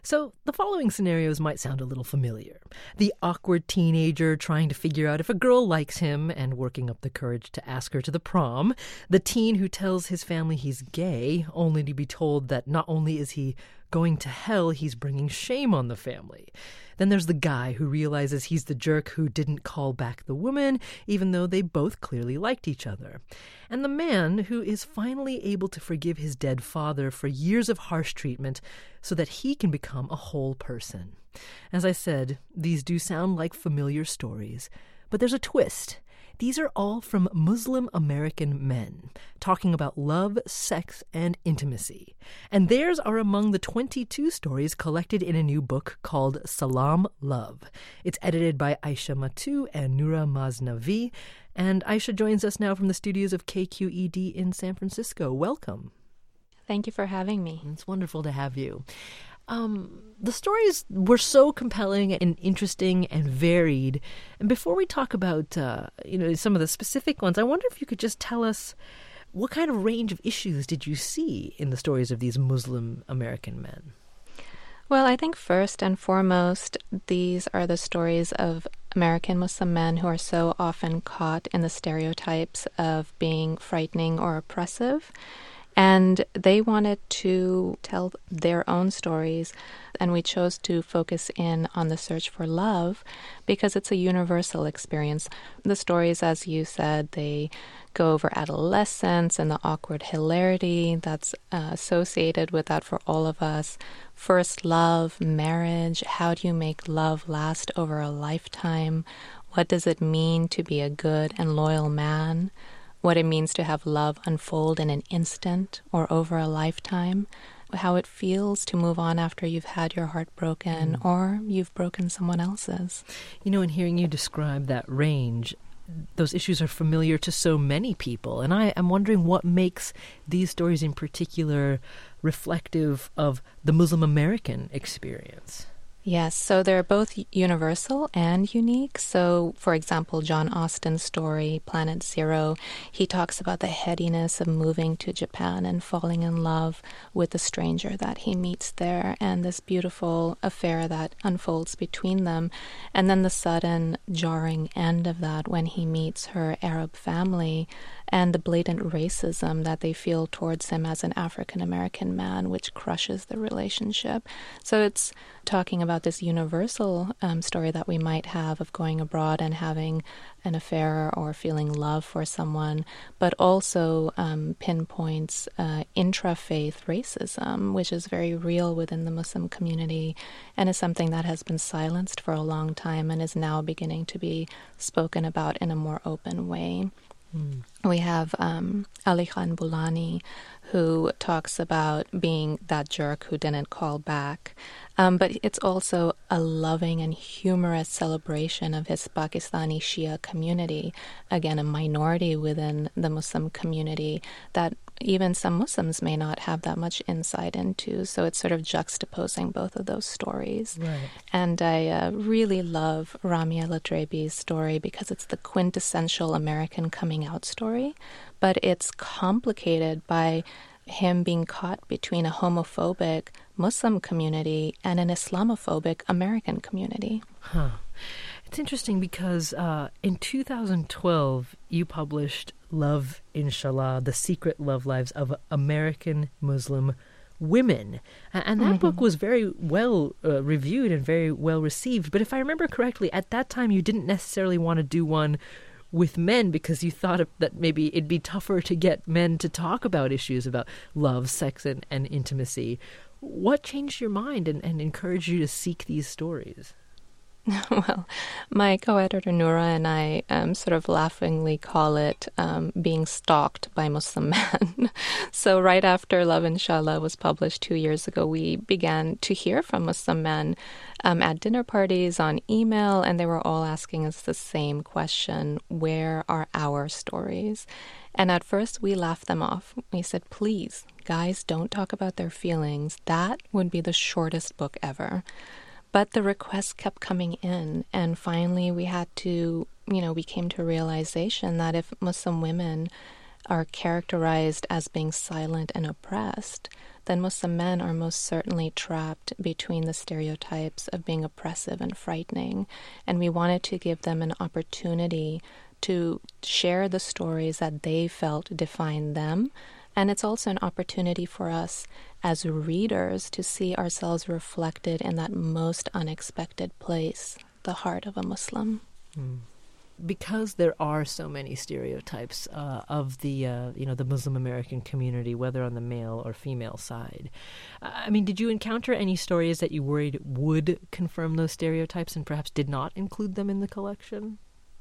So the following scenarios might sound a little familiar. The awkward teenager trying to figure out if a girl likes him and working up the courage to ask her to the prom. The teen who tells his family he's gay, only to be told that not only is he going to hell, he's bringing shame on the family. Then there's the guy who realizes he's the jerk who didn't call back the woman, even though they both clearly liked each other. And the man who is finally able to forgive his dead father for years of harsh treatment so that he can become a whole person. As I said, these do sound like familiar stories, but there's a twist. These are all from Muslim American men, talking about love, sex, and intimacy. And theirs are among the 22 stories collected in a new book called Salam Love. It's edited by Aisha Matu and Noura Maznavi. And Aisha joins us now from the studios of KQED in San Francisco. Welcome. Thank you for having me. It's wonderful to have you. The stories were so compelling and interesting and varied. And before we talk about, some of the specific ones, I wonder if you could just tell us what kind of range of issues did you see in the stories of these Muslim American men? Well, I think first and foremost, these are the stories of American Muslim men who are so often caught in the stereotypes of being frightening or oppressive. And they wanted to tell their own stories, and we chose to focus in on the search for love because it's a universal experience. The stories, as you said, they go over adolescence and the awkward hilarity that's associated with that for all of us. First love, marriage, how do you make love last over a lifetime? What does it mean to be a good and loyal man? What it means to have love unfold in an instant or over a lifetime, how it feels to move on after you've had your heart broken or you've broken someone else's. In hearing you describe that range, those issues are familiar to so many people. And I'm wondering what makes these stories in particular reflective of the Muslim American experience. Yes, so they're both universal and unique. So, for example, John Austen's story, Planet Zero, he talks about the headiness of moving to Japan and falling in love with the stranger that he meets there and this beautiful affair that unfolds between them. And then the sudden jarring end of that when he meets her Arab family and the blatant racism that they feel towards him as an African-American man, which crushes the relationship. So it's talking about this universal story that we might have of going abroad and having an affair or feeling love for someone, but also pinpoints intra-faith racism, which is very real within the Muslim community and is something that has been silenced for a long time and is now beginning to be spoken about in a more open way. We have Ali Khan Bulani, who talks about being that jerk who didn't call back. But it's also a loving and humorous celebration of his Pakistani Shia community, again, a minority within the Muslim community that even some Muslims may not have that much insight into. So it's sort of juxtaposing both of those stories. Right. And I really love Ramia Latrebi's story because it's the quintessential American coming out story, but it's complicated by him being caught between a homophobic Muslim community and an Islamophobic American community. Huh. It's interesting because in 2012, you published Love, Inshallah, The Secret Love Lives of American Muslim Women. And that book was very well reviewed and very well received. But if I remember correctly, at that time, you didn't necessarily want to do one with men because you thought that maybe it'd be tougher to get men to talk about issues about love, sex, and intimacy. What changed your mind and encouraged you to seek these stories? Well, my co-editor Noura and I sort of laughingly call it being stalked by Muslim men. So right after Love Inshallah was published 2 years ago, we began to hear from Muslim men at dinner parties, on email, and they were all asking us the same question: where are our stories? And at first we laughed them off. We said, please, guys, don't talk about their feelings. That would be the shortest book ever. But the requests kept coming in, and finally we had to, we came to a realization that if Muslim women are characterized as being silent and oppressed, then Muslim men are most certainly trapped between the stereotypes of being oppressive and frightening. And we wanted to give them an opportunity to share the stories that they felt defined them. And it's also an opportunity for us as readers to see ourselves reflected in that most unexpected place, the heart of a Muslim. Because there are so many stereotypes of the the Muslim American community, whether on the male or female side. I mean, did you encounter any stories that you worried would confirm those stereotypes and perhaps did not include them in the collection?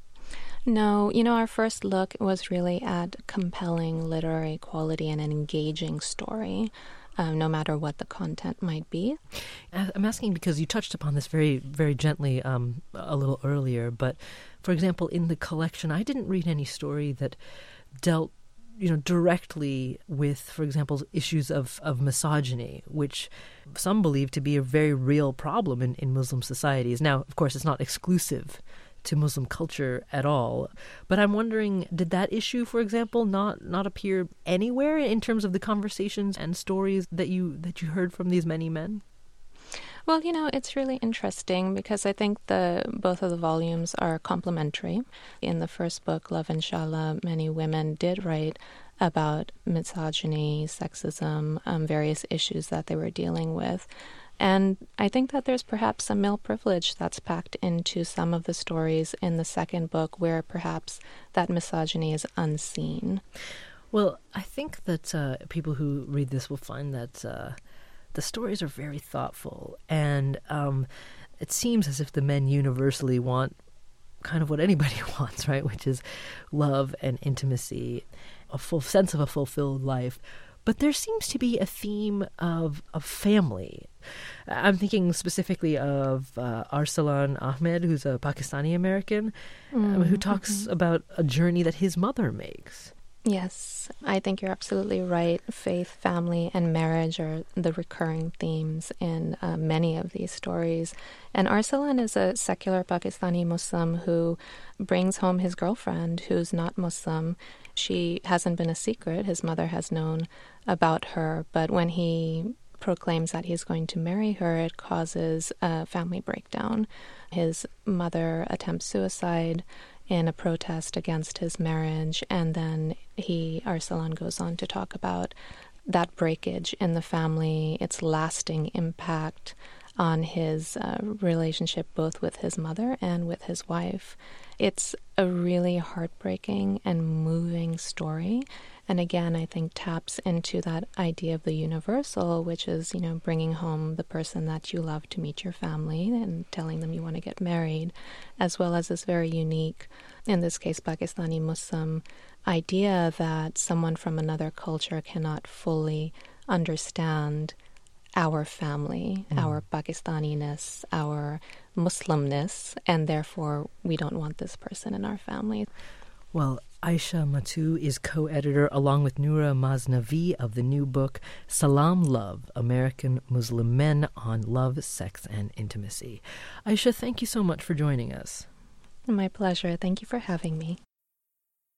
No, our first look was really at compelling literary quality and an engaging story, no matter what the content might be. I'm asking because you touched upon this very, very gently a little earlier, but for example, in the collection, I didn't read any story that dealt directly with, for example, issues of misogyny, which some believe to be a very real problem in Muslim societies. Now, of course, it's not exclusive to Muslim culture at all. But I'm wondering, did that issue, for example, not appear anywhere in terms of the conversations and stories that you heard from these many men? Well, it's really interesting because I think both of the volumes are complementary. In the first book, Love Inshallah, many women did write about misogyny, sexism, various issues that they were dealing with. And I think that there's perhaps some male privilege that's packed into some of the stories in the second book where perhaps that misogyny is unseen. Well, I think that people who read this will find that the stories are very thoughtful, and it seems as if the men universally want kind of what anybody wants, right? Which is love and intimacy, a full sense of a fulfilled life. But there seems to be a theme of family. I'm thinking specifically of Arsalan Ahmed, who's a Pakistani American, who talks about a journey that his mother makes. Yes, I think you're absolutely right. Faith, family, and marriage are the recurring themes in many of these stories. And Arsalan is a secular Pakistani Muslim who brings home his girlfriend who's not Muslim. She hasn't been a secret. His mother has known about her, but when he proclaims that he's going to marry her, it causes a family breakdown. His mother attempts suicide in a protest against his marriage, and then Arsalan goes on to talk about that breakage in the family, its lasting impact on his relationship both with his mother and with his wife. It's a really heartbreaking and moving story. And again, I think taps into that idea of the universal, which is, bringing home the person that you love to meet your family and telling them you want to get married, as well as this very unique, in this case, Pakistani Muslim idea that someone from another culture cannot fully understand our family, our Pakistaniness, our Muslimness, and therefore we don't want this person in our family. Well, Aisha Mattu is co-editor along with Noura Maznavi of the new book, Salam Love, American Muslim Men on Love, Sex, and Intimacy. Aisha, thank you so much for joining us. My pleasure. Thank you for having me.